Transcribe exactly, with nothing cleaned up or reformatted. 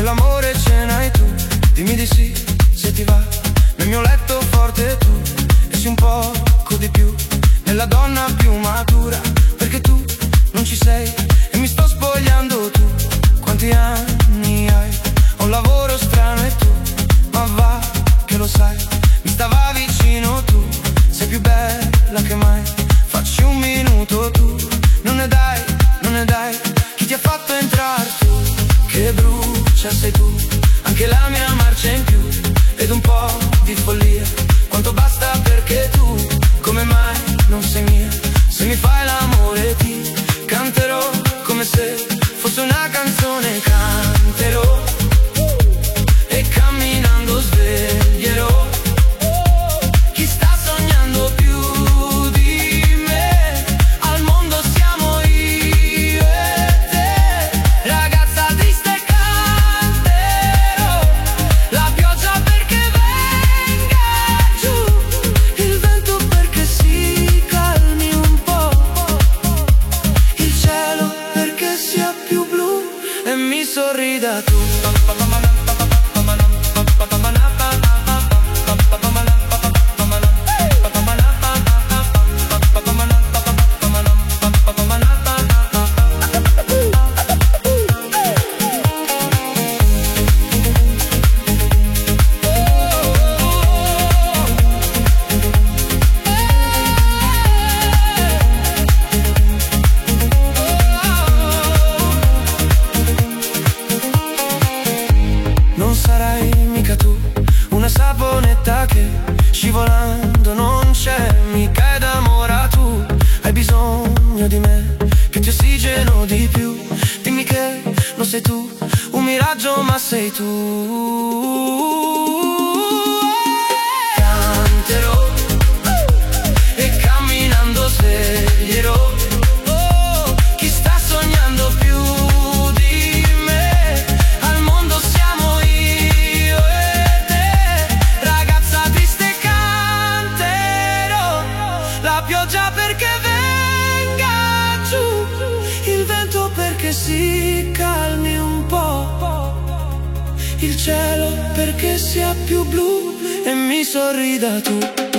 l'amore ce n'hai tu, dimmi di sì se ti va. Nel mio letto forte tu, e sì un poco di più, nella donna più matura, perché tu non ci sei e mi sto spogliando tu. Quanti anni hai? Ho un lavoro strano e tu, ma va che lo sai, mi stava vicino tu, sei più bella che mai. Facci un minuto tu, non ne dai, non ne dai, chi ti ha fatto entrare tu? Che brucia sei tu, anche la mia marcia in più, ed un po' di follia, quanto basta perché tu, come mai non sei mia? Se mi fai l'amore ti canterò come se fosse una canzone, canterò e camminando sveglierò chi sta sognando più di me. Al mondo siamo io e te, ragazza triste canterò la pioggia perché venga giù, il vento perché si calmi un po', il cielo perché sia più blu e mi sorrida tu. Non sarai mica tu, una saponetta che scivolando non c'è, mica è d'amore tu. Hai bisogno di me, che ti ossigeno di più. Dimmi che non sei tu, un miraggio ma sei tu. Canterò e camminando sveglierò chi sta sognando più di me. Al mondo siamo io e te, ragazza triste canterò la pioggia perché venga giù, il vento perché si calmi un po', il cielo perché sia più blu e mi sorrida tu.